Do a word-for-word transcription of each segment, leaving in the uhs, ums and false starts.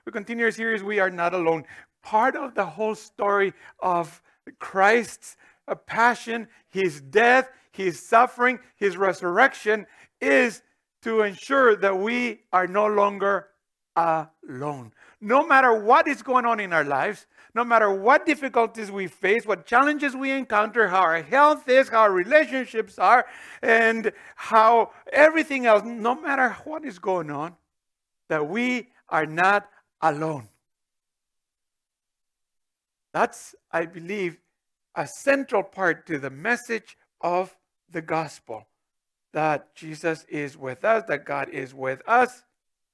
We continue our series, We Are Not Alone. Part of the whole story of Christ's uh, passion, his death, his suffering, his resurrection is to ensure that we are no longer alone. No matter what is going on in our lives, no matter what difficulties we face, what challenges we encounter, how our health is, how our relationships are, and how everything else, no matter what is going on, that we are not alone. That's, I believe, a central part to the message of the gospel. That Jesus is with us, that God is with us.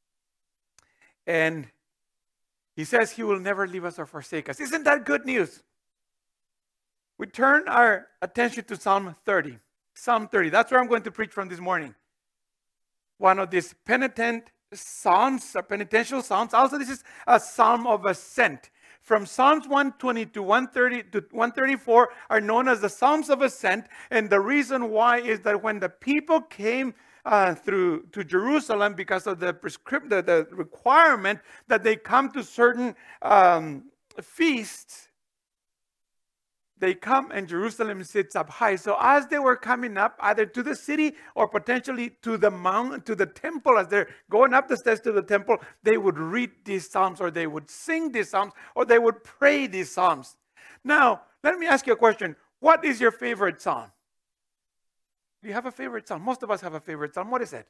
And he says he will never leave us or forsake us. Isn't that good news? We turn our attention to Psalm thirty. Psalm thirty. That's where I'm going to preach from this morning. One of these penitent psalms, or penitential psalms. Also, this is a psalm of ascent. From Psalms one twenty to one thirty to one thirty-four are known as the Psalms of Ascent. And the reason why is that when the people came uh, through to Jerusalem, because of the prescript, the, the requirement that they come to certain um, feasts, they come and Jerusalem sits up high. So as they were coming up, either to the city or potentially to the mountain, to the temple, as they're going up the stairs to the temple, they would read these psalms, or they would sing these psalms, or they would pray these psalms. Now, let me ask you a question. What is your favorite psalm? Do you have a favorite psalm? Most of us have a favorite psalm. What is it?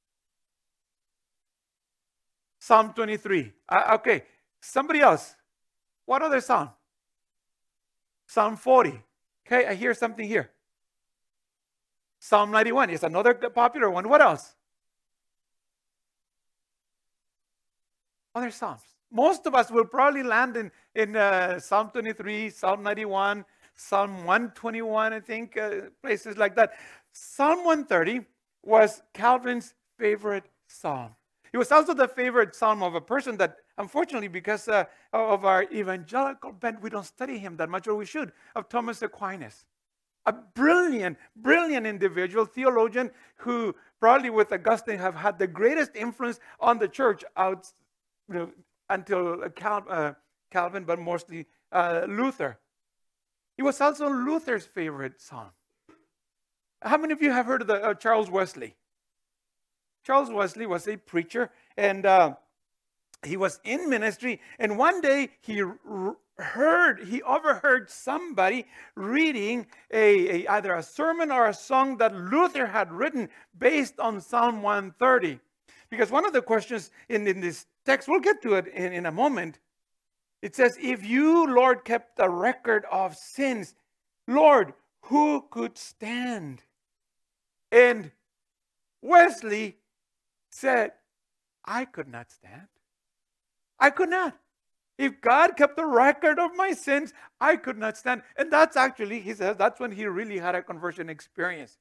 Psalm twenty-three. Uh, okay. Somebody else. What other psalm? Psalm forty. Okay, I hear something here. Psalm ninety-one is another popular one. What else? Other psalms. Most of us will probably land in, in uh, Psalm twenty-three, Psalm ninety-one, Psalm one twenty-one, I think, uh, places like that. Psalm one thirty was Calvin's favorite psalm. It was also the favorite psalm of a person that, unfortunately, because uh, of our evangelical bent, we don't study him that much, or we should, of Thomas Aquinas. A brilliant, brilliant individual, theologian, who probably with Augustine have had the greatest influence on the church out, you know, until Cal, uh, Calvin, but mostly uh, Luther. He was also Luther's favorite psalm. How many of you have heard of the, uh, Charles Wesley? Charles Wesley was a preacher, and uh, he was in ministry, and one day he r- heard, he overheard somebody reading a, a either a sermon or a song that Luther had written based on Psalm one thirty. Because one of the questions in, in this text, we'll get to it in, in a moment, it says, if you, Lord, kept a record of sins, Lord, who could stand? And Wesley said, I could not stand. I could not. If God kept a record of my sins, I could not stand. And that's actually, he says, that's when he really had a conversion experience.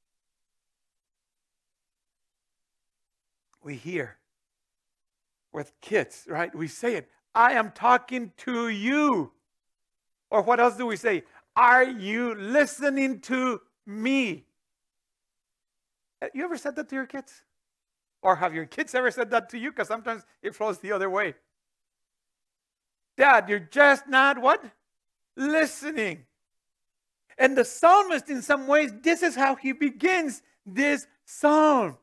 We hear with kids, right? We say it, I am talking to you. Or what else do we say? Are you listening to me? You ever said that to your kids? Or have your kids ever said that to you? Because sometimes it flows the other way. Dad, you're just not what? Listening. And the psalmist, in some ways, this is how he begins this psalm.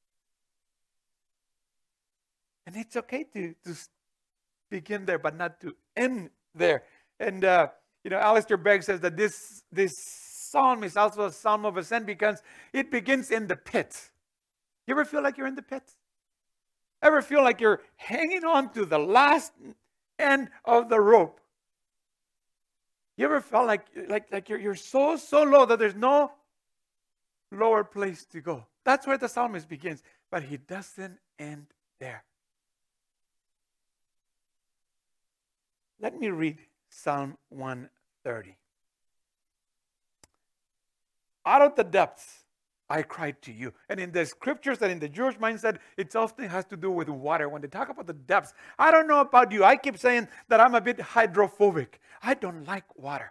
And it's okay to, to begin there, but not to end there. And, uh, you know, Alistair Begg says that this, this psalm is also a psalm of ascent because it begins in the pit. You ever feel like you're in the pit? Ever feel like you're hanging on to the last end of the rope? You ever felt like, like, like you're, you're so, so low that there's no lower place to go? That's where the psalmist begins. But he doesn't end there. Let me read Psalm one thirty. Out of the depths, I cried to you. And in the scriptures and in the Jewish mindset, it often has to do with water. When they talk about the depths, I don't know about you. I keep saying that I'm a bit hydrophobic. I don't like water.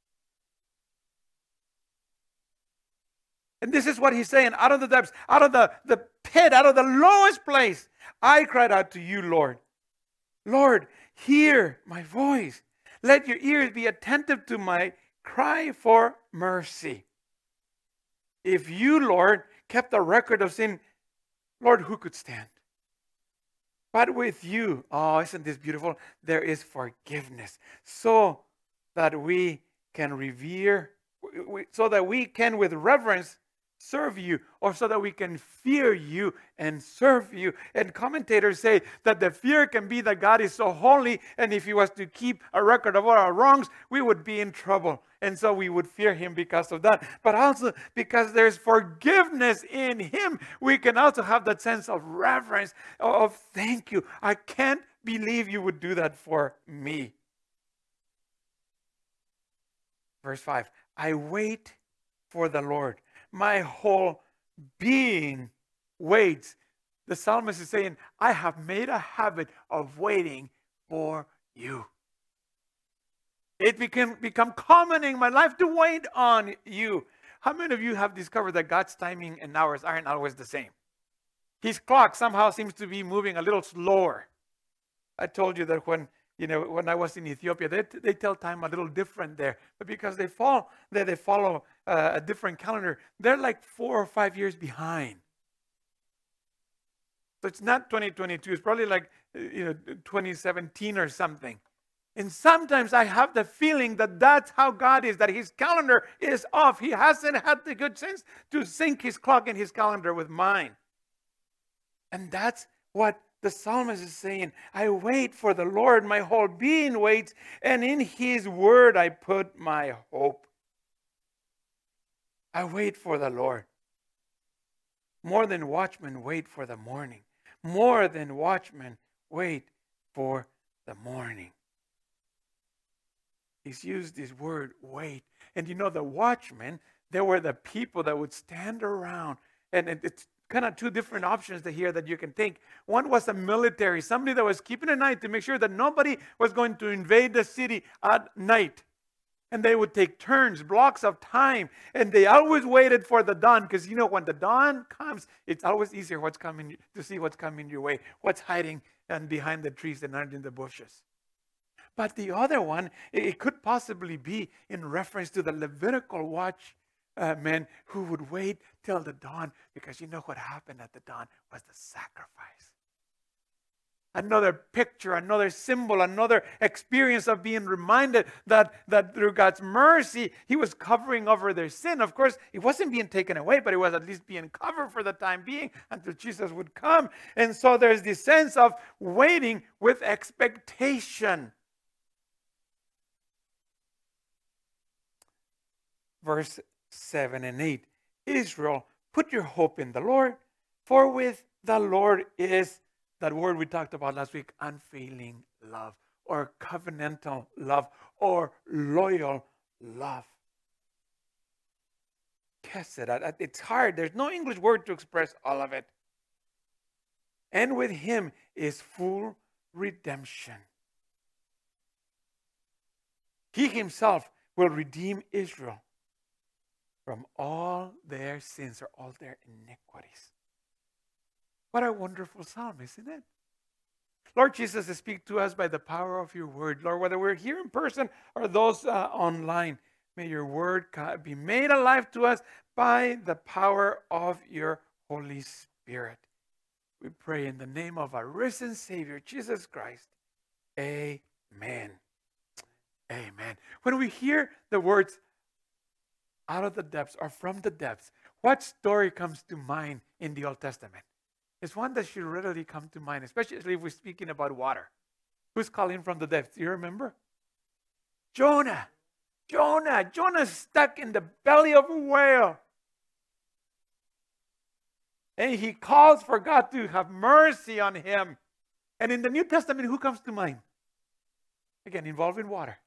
And this is what he's saying. Out of the depths, out of the, the pit, out of the lowest place, I cried out to you, Lord. Lord, hear my voice. Let your ears be attentive to my cry for mercy. If you, Lord, kept a record of sin, Lord, who could stand? But with you, oh, isn't this beautiful? There is forgiveness, so that we can revere, so that we can with reverence serve you, or so that we can fear you and serve you. And commentators say that the fear can be that God is so holy, and if he was to keep a record of all our wrongs, we would be in trouble. And so we would fear him because of that. But also because there's forgiveness in him, we can also have that sense of reverence, of thank you. I can't believe you would do that for me. Verse five, I wait for the Lord. My whole being waits. The psalmist is saying, I have made a habit of waiting for you. It became become common in my life to wait on you. How many of you have discovered that God's timing and ours aren't always the same? His clock somehow seems to be moving a little slower. I told you that when you know when I was in Ethiopia, they, they tell time a little different there, but because they follow they, they follow uh, a different calendar, they're like four or five years behind. So it's not twenty twenty-two; it's probably like you know twenty seventeen or something. And sometimes I have the feeling that that's how God is, that his calendar is off. He hasn't had the good sense to sync his clock and his calendar with mine. And that's what the psalmist is saying. I wait for the Lord, my whole being waits, and in his word I put my hope. I wait for the Lord. More than watchmen wait for the morning. More than watchmen wait for the morning. He's used this word, wait. And you know, the watchmen, they were the people that would stand around. And it's kind of two different options here that you can think. One was a military, somebody that was keeping an eye to make sure that nobody was going to invade the city at night. And they would take turns, blocks of time. And they always waited for the dawn. Because you know, when the dawn comes, it's always easier what's coming to see what's coming your way, what's hiding and behind the trees and under the bushes. But the other one, it could possibly be in reference to the Levitical watchmen uh, who would wait till the dawn, because you know what happened at the dawn was the sacrifice. Another picture, another symbol, another experience of being reminded that, that through God's mercy, he was covering over their sin. Of course, it wasn't being taken away, but it was at least being covered for the time being until Jesus would come. And so there's this sense of waiting with expectation. Verse seven and eight, Israel, put your hope in the Lord, for with the Lord is, that word we talked about last week, unfailing love, or covenantal love, or loyal love. It's hard. There's no English word to express all of it. And with him is full redemption. He himself will redeem Israel from all their sins or all their iniquities. What a wonderful psalm, isn't it? Lord Jesus, speak to us by the power of your word. Lord, whether we're here in person or those uh, online, may your word be made alive to us by the power of your Holy Spirit. We pray in the name of our risen Savior, Jesus Christ. Amen. Amen. When we hear the words out of the depths or from the depths, what story comes to mind in the Old Testament? It's one that should readily come to mind, especially if we're speaking about water. Who's calling from the depths? Do you remember? Jonah. Jonah. Jonah's stuck in the belly of a whale. And he calls for God to have mercy on him. And in the New Testament, who comes to mind? Again, involving water.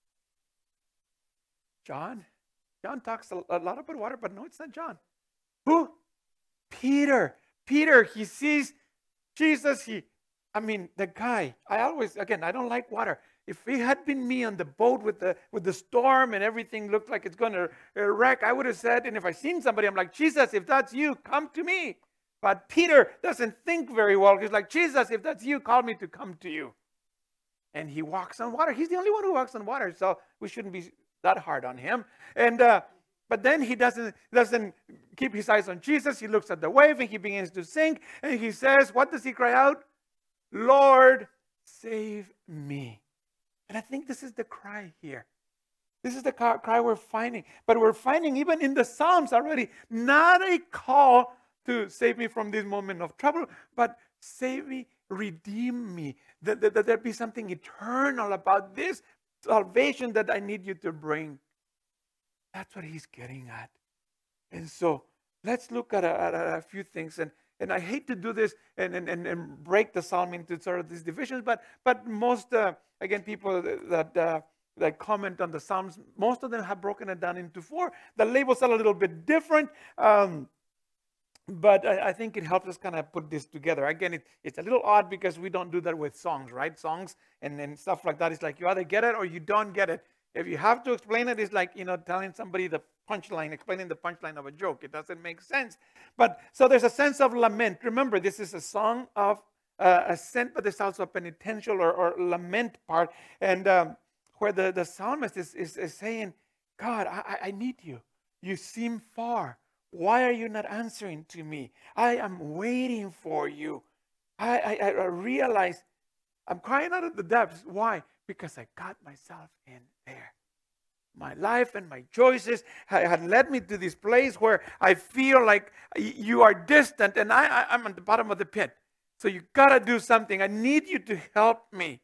John. John talks a lot about water, but no, it's not John. Who? Peter. Peter, he sees Jesus. He, I mean, the guy, I always, again, I don't like water. If it had been me on the boat with the with the storm and everything looked like it's going to wreck, I would have said, and if I seen somebody, I'm like, Jesus, if that's you, come to me. But Peter doesn't think very well. He's like, Jesus, if that's you, call me to come to you. and he walks on water. He's the only one who walks on water, so we shouldn't be that hard on him. And uh, but then he doesn't doesn't keep his eyes on Jesus. He looks at the wave and he begins to sink. And he says, what does he cry out? Lord, save me. And I think this is the cry here. This is the cry we're finding. But we're finding even in the Psalms already, not a call to save me from this moment of trouble, but save me, redeem me. That, that, that there be something eternal about this salvation that I need you to bring. That's what he's getting at. And so let's look at a, at a few things. And, and I hate to do this and, and, and break the psalm into sort of these divisions, but, but most, uh, again, people that, uh, that comment on the Psalms, most of them have broken it down into four. The labels are a little bit different. Um, But I, I think it helps us kind of put this together. Again, it, it's a little odd because we don't do that with songs, right? Songs and, and stuff like that. It's like you either get it or you don't get it. If you have to explain it, it's like, you know, telling somebody the punchline, explaining the punchline of a joke. It doesn't make sense. But so there's a sense of lament. Remember, this is a song of uh, ascent, but there's also a penitential or, or lament part. And um, where the, the psalmist is, is, is saying, God, I, I need you. You seem far. Why are you not answering to me? I am waiting for you. I, I, I realize I'm crying out of the depths. Why? Because I got myself in there. My life and my choices had led me to this place where I feel like you are distant and I, I, I'm at the bottom of the pit. So you got to do something. I need you to help me.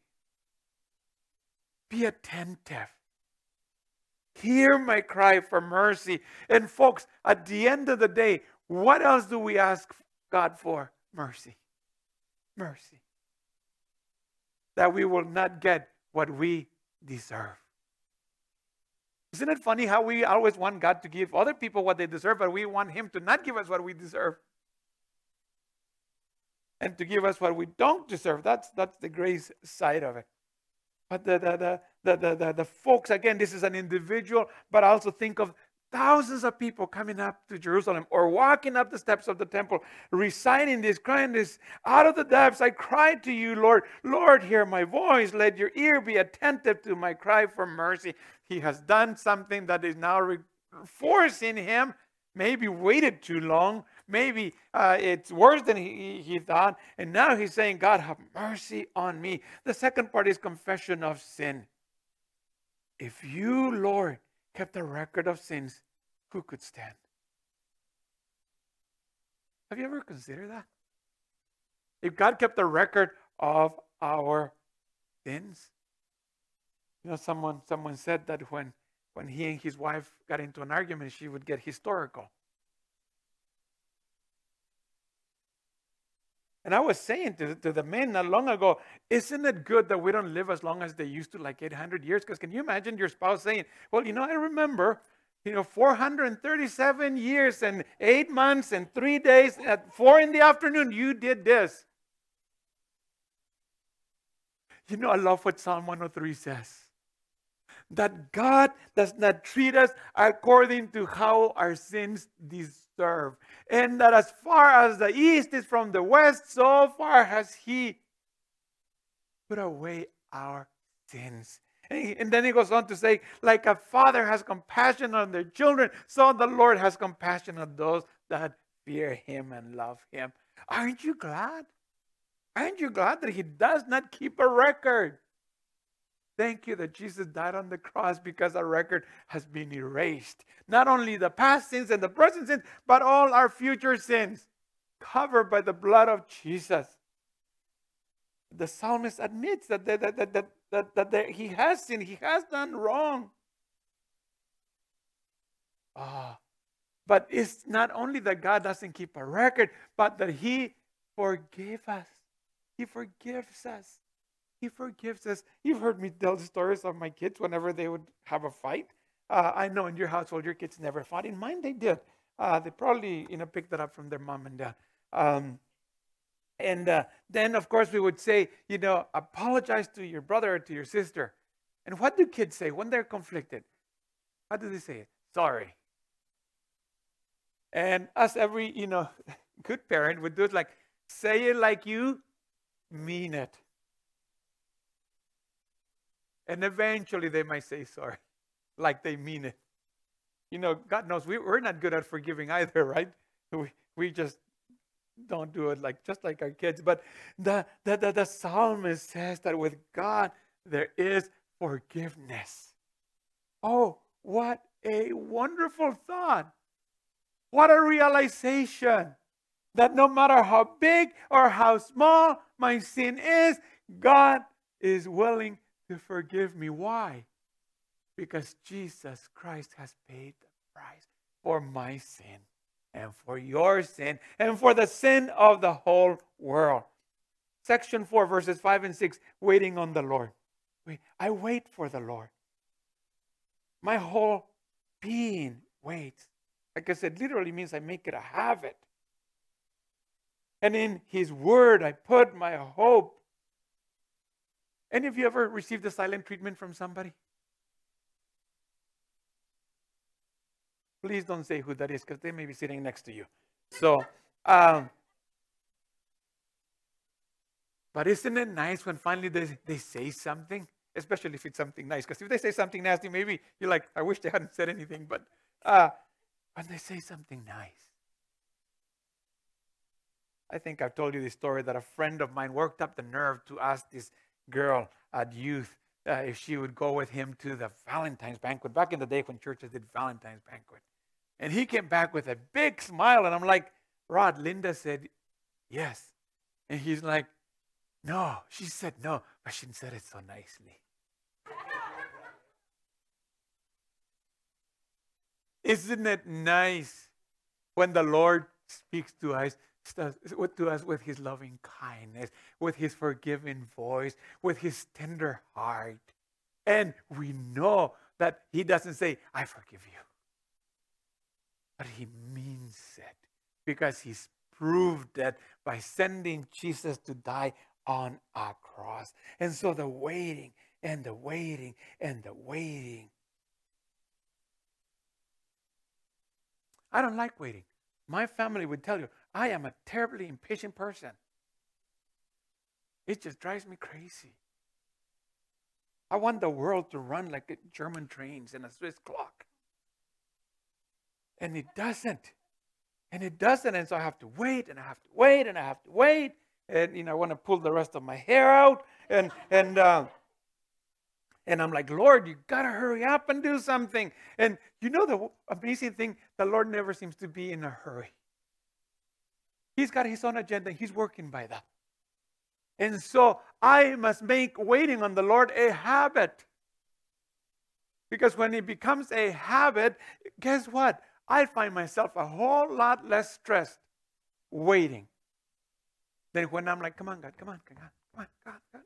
Be attentive. Hear my cry for mercy. And folks, at the end of the day, what else do we ask God for? Mercy. Mercy. That we will not get what we deserve. Isn't it funny how we always want God to give other people what they deserve, but we want Him to not give us what we deserve? And to give us what we don't deserve. That's, that's the grace side of it. But the, the, the, the, the, the, the folks, again, this is an individual, but also think of thousands of people coming up to Jerusalem or walking up the steps of the temple, reciting this, crying this, out of the depths, I cry to you, Lord. Lord, hear my voice. Let your ear be attentive to my cry for mercy. He has done something that is now re- forcing him, maybe waited too long. Maybe uh, it's worse than he, he thought. And now he's saying, God, have mercy on me. The second part is confession of sin. If you, Lord, kept a record of sins, who could stand? Have you ever considered that? If God kept a record of our sins. You know, someone someone said that when, when he and his wife got into an argument, she would get historical. And I was saying to, to the men not long ago, isn't it good that we don't live as long as they used to, like eight hundred years? Because can you imagine your spouse saying, well, you know, I remember, you know, four hundred thirty-seven years and eight months and three days at four in the afternoon, you did this. You know, I love what Psalm one oh three says. That God does not treat us according to how our sins deserve. And that as far as the east is from the west, so far has He put away our sins. And, and then he goes on to say, like a father has compassion on their children, so the Lord has compassion on those that fear Him and love Him. Aren't you glad? Aren't you glad that He does not keep a record? Thank you that Jesus died on the cross because our record has been erased. Not only the past sins and the present sins, but all our future sins covered by the blood of Jesus. The psalmist admits that, that, that, that, that, that, that, that he has sinned, he has done wrong. Ah, but it's not only that God doesn't keep a record, but that He forgives us. He forgives us. He forgives us. You've heard me tell the stories of my kids whenever they would have a fight. Uh, I know in your household, your kids never fought. In mine, they did. Uh, they probably, you know, picked that up from their mom and dad. Um, and uh, then, of course, we would say, you know, apologize to your brother or to your sister. And what do kids say when they're conflicted? How do they say it? Sorry. And us, every, you know, good parent would do it, like, say it like you mean it. And eventually they might say sorry, like they mean it. You know, God knows we, we're not good at forgiving either, right? We, we just don't do it like just like our kids. But the, the, the, the psalmist says that with God there is forgiveness. Oh, what a wonderful thought. What a realization that no matter how big or how small my sin is, God is willing to forgive me. Why? Because Jesus Christ has paid the price for my sin and for your sin and for the sin of the whole world. Section four, verses five and six, waiting on the Lord. Wait, I wait for the Lord. My whole being waits. Like I said, literally means I make it a habit. And in His Word, I put my hope. Any of you ever received a silent treatment from somebody? Please don't say who that is, because they may be sitting next to you. So, um, but isn't it nice when finally they, they say something? Especially if it's something nice. Because if they say something nasty, maybe you're like, I wish they hadn't said anything. But uh, when they say something nice. I think I've told you this story that a friend of mine worked up the nerve to ask this girl at youth uh, if she would go with him to the Valentine's banquet. Back in the day when churches did Valentine's banquet. And he came back with a big smile. And I'm like, Rod, Linda said yes. And he's like, no. She said no, but she said it so nicely. Isn't it nice when the Lord speaks to us, to us with His loving kindness, with His forgiving voice, with His tender heart? And we know that He doesn't say, I forgive you. But He means it because He's proved that by sending Jesus to die on a cross. And so the waiting and the waiting and the waiting. I don't like waiting. My family would tell you, I am a terribly impatient person. It just drives me crazy. I want the world to run like German trains and a Swiss clock. And it doesn't. And it doesn't. And so I have to wait and I have to wait and I have to wait. And, you know, I want to pull the rest of my hair out. And, and, uh, and I'm like, Lord, you got to hurry up and do something. And you know the amazing thing, the Lord never seems to be in a hurry. He's got His own agenda. He's working by that. And so I must make waiting on the Lord a habit. Because when it becomes a habit, guess what? I find myself a whole lot less stressed waiting than when I'm like, come on, God, come on, come on, come on, God, God.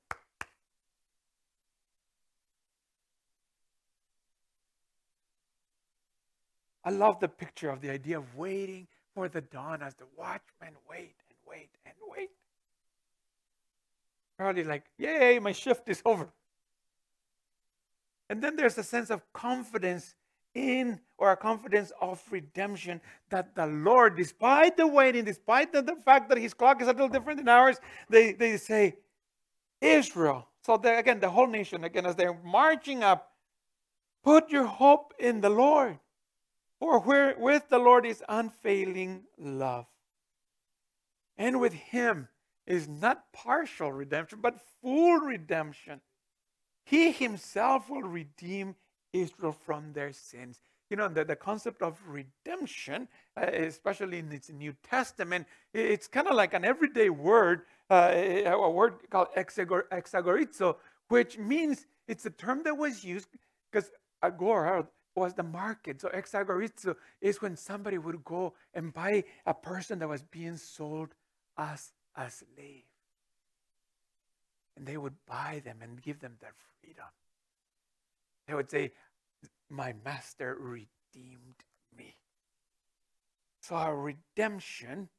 I love the picture of the idea of waiting for the dawn as the watchmen wait and wait and wait. Probably like, yay, my shift is over. And then there's a sense of confidence in, or a confidence of redemption that the Lord, despite the waiting, despite the, the fact that His clock is a little different than ours, they, they say, Israel. So again, the whole nation, again, as they're marching up, put your hope in the Lord. For where with the Lord is unfailing love. And with Him is not partial redemption, but full redemption. He Himself will redeem Israel from their sins. You know, the, the concept of redemption, uh, especially in its New Testament, it's kind of like an everyday word, uh, a word called exagorizo, which means it's a term that was used because agora was the market. So exagorizo is when somebody would go and buy a person that was being sold as a slave. And they would buy them and give them their freedom. They would say, my master redeemed me. So our redemption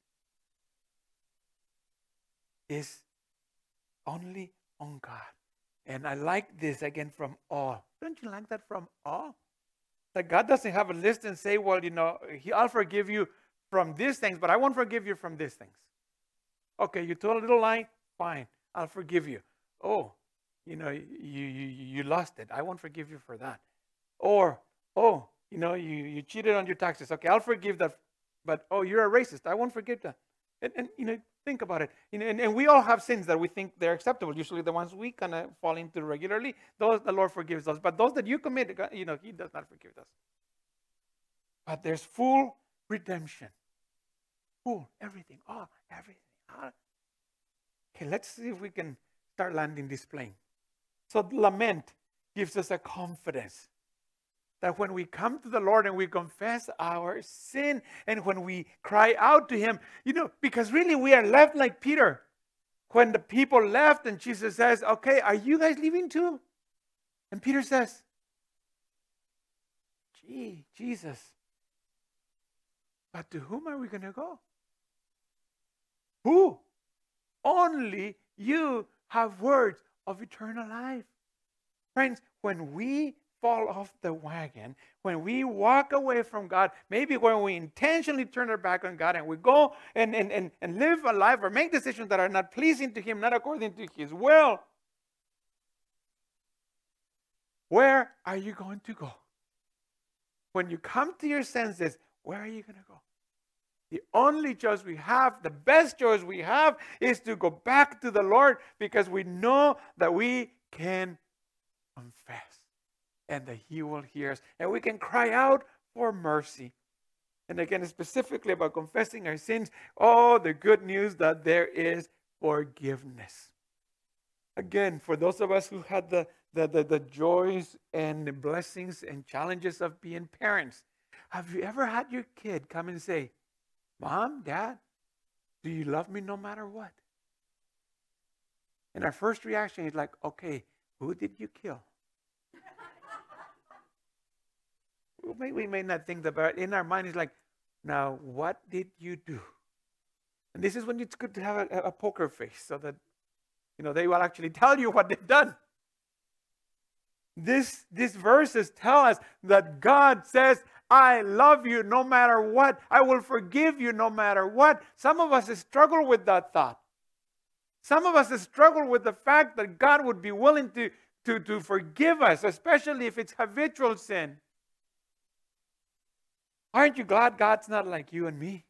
is only on God. And I like this again from all. Don't you like that from all? That God doesn't have a list and say, well, you know, I'll forgive you from these things, but I won't forgive you from these things. Okay, you told a little lie? Fine, I'll forgive you. Oh, you know, you, you, you lost it. I won't forgive you for that. Or, oh, you know, you, you cheated on your taxes. Okay, I'll forgive that. But, oh, you're a racist. I won't forgive that. And, and you know, think about it. You know, and, and we all have sins that we think they're acceptable. Usually the ones we kind of fall into regularly, those the Lord forgives us. But those that you commit, you know, he does not forgive us. But there's full redemption. Full, everything, all, everything. All. Okay, let's see if we can start landing this plane. So lament gives us a confidence that when we come to the Lord and we confess our sin and when we cry out to him, you know, because really we are left like Peter. When the people left and Jesus says, okay, are you guys leaving too? And Peter says, gee, Jesus, but to whom are we going to go? Who? Only you have words of eternal life. Friends, when we fall off the wagon, when we walk away from God, maybe when we intentionally turn our back on God and we go and, and, and, and live a life or make decisions that are not pleasing to him, not according to his will, where are you going to go? When you come to your senses, where are you going to go? The only choice we have, the best choice we have, is to go back to the Lord because we know that we can confess and that he will hear us. And we can cry out for mercy. And again, specifically about confessing our sins, oh, the good news that there is forgiveness. Again, for those of us who had the, the, the, the joys and the blessings and challenges of being parents, have you ever had your kid come and say, Mom, Dad, do you love me no matter what? And our first reaction is like, okay, who did you kill? we, we may not think about it. In our mind, it's like, now, what did you do? And this is when it's good to have a, a poker face so that, you know, they will actually tell you what they've done. This, these verses tell us that God says, I love you no matter what. I will forgive you no matter what. Some of us struggle with that thought. Some of us struggle with the fact that God would be willing to, to, to forgive us, especially if it's habitual sin. Aren't you glad God's not like you and me?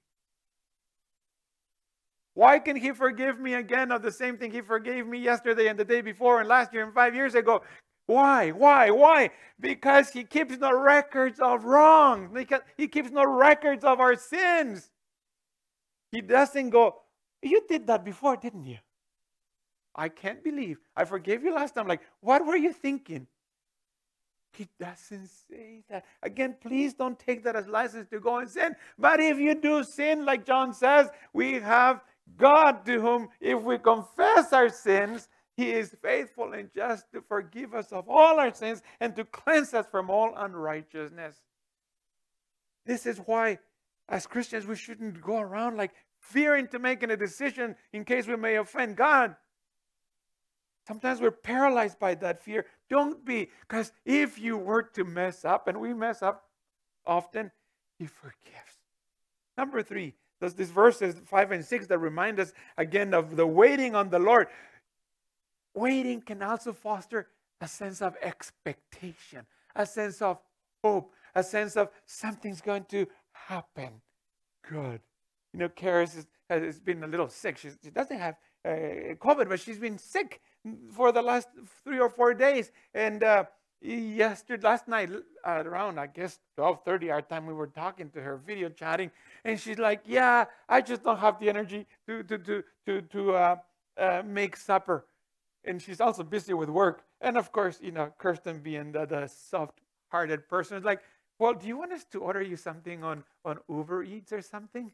Why can he forgive me again of the same thing he forgave me yesterday and the day before and last year and five years ago? Why? Why? Why? Because he keeps no records of wrong. Because he keeps no records of our sins. He doesn't go, you did that before, didn't you? I can't believe. I forgave you last time. Like, what were you thinking? He doesn't say that. Again, please don't take that as license to go and sin. But if you do sin, like John says, we have God to whom, if we confess our sins, he is faithful and just to forgive us of all our sins and to cleanse us from all unrighteousness. This is why, as Christians, we shouldn't go around like fearing to making a decision in case we may offend God. Sometimes we're paralyzed by that fear. Don't be, because if you were to mess up, and we mess up often, he forgives. Number three, there's these verses five and six that remind us again of the waiting on the Lord. Waiting can also foster a sense of expectation, a sense of hope, a sense of something's going to happen. Good. You know, Karis has, has been a little sick. She's, she doesn't have uh, COVID, but she's been sick for the last three or four days. And uh, yesterday, last night, uh, around, I guess, twelve thirty our time, we were talking to her, video chatting. And she's like, yeah, I just don't have the energy to, to, to, to, to uh, uh, make supper. And she's also busy with work. And of course, you know, Kirsten being the, the soft-hearted person is like, well, do you want us to order you something on, on Uber Eats or something?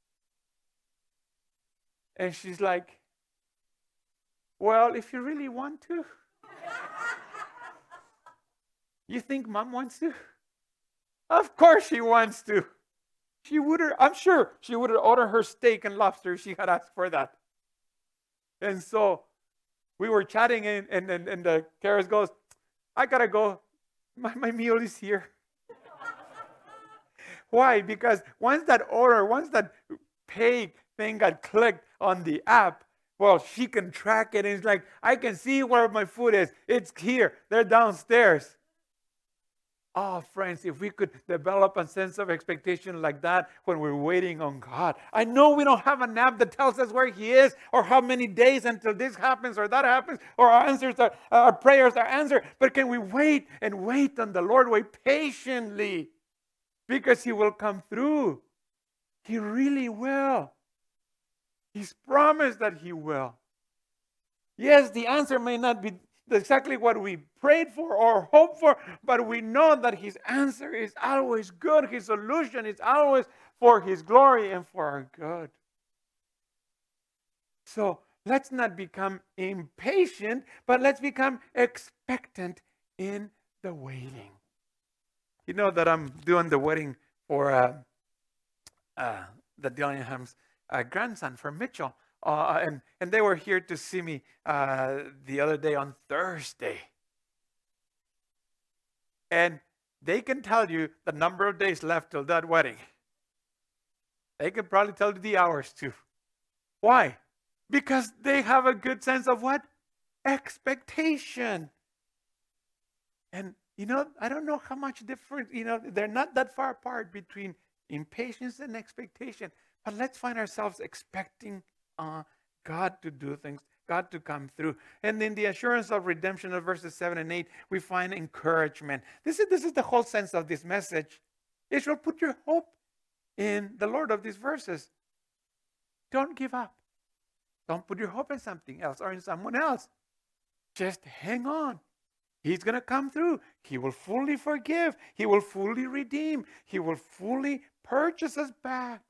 And she's like, well, if you really want to. You think Mom wants to? Of course she wants to. She would have, I'm sure she would have ordered her steak and lobster if she had asked for that. And so we were chatting, and and and, and the Karis goes, I gotta go. My, my meal is here. Why? Because once that order, once that pay thing got clicked on the app, Well, she can track it. And it's like, I can see where my food is. It's here. They're downstairs. Oh, friends, if we could develop a sense of expectation like that when we're waiting on God. I know we don't have an app that tells us where He is or how many days until this happens or that happens or our answers are, our prayers are answered. But can we wait and wait on the Lord? Wait patiently because He will come through. He really will. He's promised that He will. Yes, the answer may not be exactly what we prayed for or hoped for, but we know that His answer is always good. His solution is always for His glory and for our good. So let's not become impatient, but let's become expectant in the waiting. You know that I'm doing the wedding for uh, uh, the Dillingham's uh, grandson, for Mitchell. Uh, and, and they were here to see me uh, the other day on Thursday. And they can tell you the number of days left till that wedding. They can probably tell you the hours too. Why? Because they have a good sense of what? Expectation. And, you know, I don't know how much different, you know, they're not that far apart between impatience and expectation. But let's find ourselves expecting Uh, God to do things, God to come through. And in the assurance of redemption of verses seven and eight, we find encouragement. This is, this is the whole sense of this message. Israel, put your hope in the Lord of these verses. Don't give up. Don't put your hope in something else or in someone else. Just hang on. He's going to come through. He will fully forgive. He will fully redeem. He will fully purchase us back.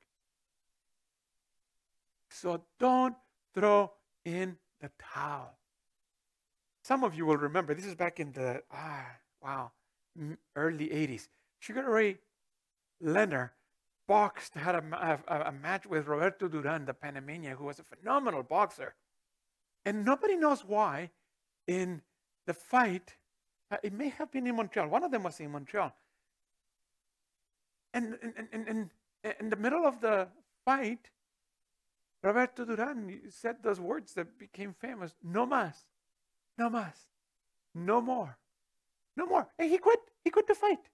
So don't throw in the towel. Some of you will remember, this is back in the, ah, wow, early eighties. Sugar Ray Leonard boxed, had a, a, a match with Roberto Duran, the Panamanian, who was a phenomenal boxer. And nobody knows why in the fight, uh, it may have been in Montreal. One of them was in Montreal. And in the middle of the fight, Roberto Duran said those words that became famous. No más. No más. No more. No more. And he quit. He quit the fight.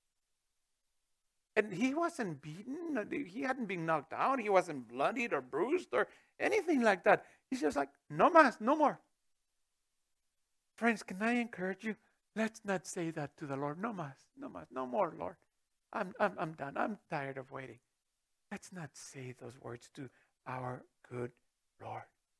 And he wasn't beaten. He hadn't been knocked out. He wasn't bloodied or bruised or anything like that. He's just like, no más, no more. Friends, can I encourage you? Let's not say that to the Lord. No más, no más, no more, Lord. I'm, I'm, I'm done. I'm tired of waiting. Let's not say those words to our good Lord.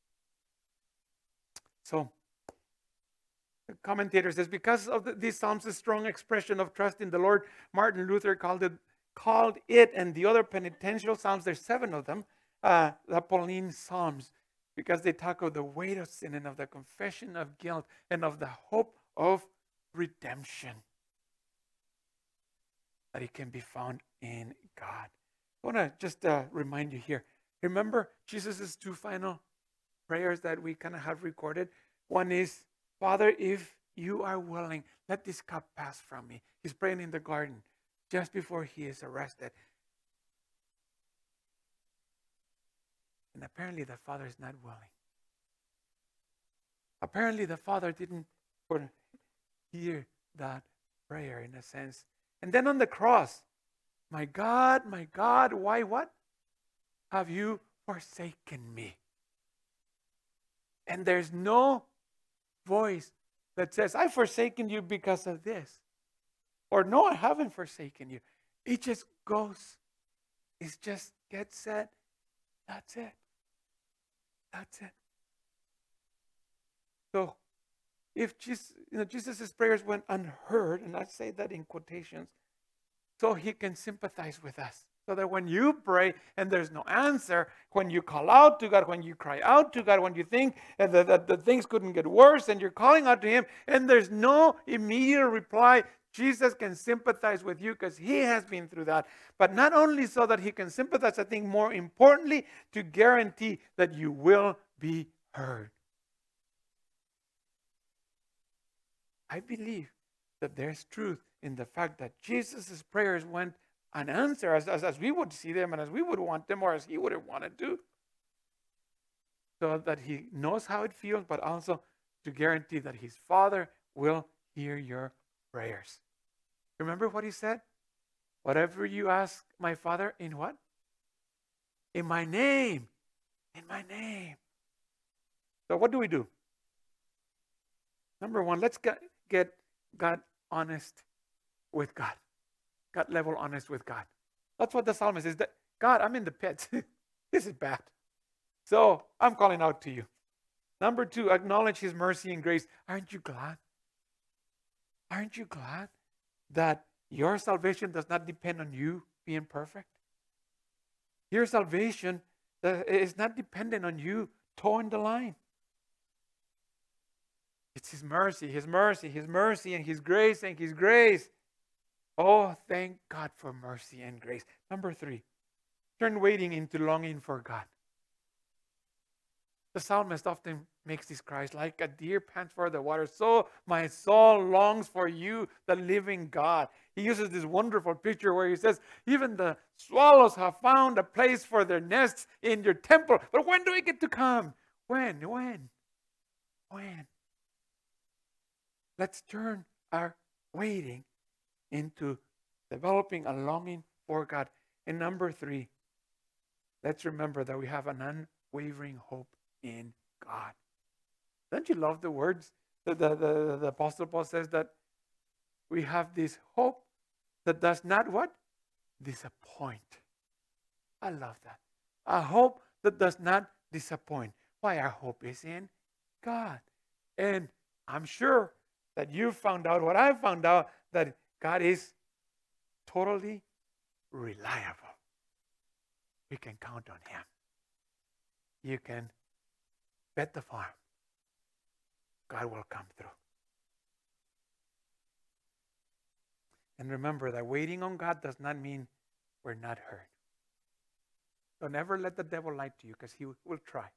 So, the commentator says, because of the, these Psalms, a strong expression of trust in the Lord, Martin Luther called it, called it and the other penitential Psalms, there's seven of them, uh, the Pauline Psalms, because they talk of the weight of sin and of the confession of guilt and of the hope of redemption, that it can be found in God. I want to just uh, remind you here. Remember Jesus' two final prayers that we kind of have recorded? One is, Father, if you are willing, let this cup pass from me. He's praying in the garden just before he is arrested. And apparently the Father is not willing. Apparently the Father didn't hear that prayer in a sense. And then on the cross, my God, my God, why what? Have you forsaken me? And there's no voice that says, I've forsaken you because of this. Or no, I haven't forsaken you. It just goes. It just gets said. That's it. That's it. So if Jesus, you know, Jesus' prayers went unheard, and I say that in quotations, so he can sympathize with us. So that when you pray and there's no answer, when you call out to God, when you cry out to God, when you think that, that, that things couldn't get worse and you're calling out to him and there's no immediate reply, Jesus can sympathize with you because he has been through that. But not only so that he can sympathize, I think more importantly, to guarantee that you will be heard. I believe that there's truth in the fact that Jesus' prayers went unanswered as, as, as we would see them and as we would want them or as he would have wanted to. so that he knows how it feels, but also to guarantee that his Father will hear your prayers. Remember what he said? Whatever you ask my Father in what? In my name. In my name. So what do we do? Number one, let's get, get God honest with God. God level honest with God. That's what the psalmist is. That God, I'm in the pit. This is bad. So I'm calling out to you. Number two, acknowledge his mercy and grace. Aren't you glad? Aren't you glad that your salvation does not depend on you being perfect? Your salvation is not dependent on you towing the line. It's his mercy, his mercy, his mercy, and his grace, and his grace. Oh, thank God for mercy and grace. Number three, turn waiting into longing for God. The psalmist often makes these cries, like a deer pants for the water, so my soul longs for you, the living God. He uses this wonderful picture where he says, even the swallows have found a place for their nests in your temple. But when do we get to come? When? When? When? Let's turn our waiting into developing a longing for God. And number three, let's remember that we have an unwavering hope in God. Don't you love the words that the, the, the Apostle Paul says that we have this hope that does not what? Disappoint. I love that. A hope that does not disappoint. Why? Our hope is in God. And I'm sure that you found out what I found out, that God is totally reliable. We can count on him. You can bet the farm. God will come through. And remember that waiting on God does not mean we're not hurt. Don't ever let the devil lie to you, because he will try.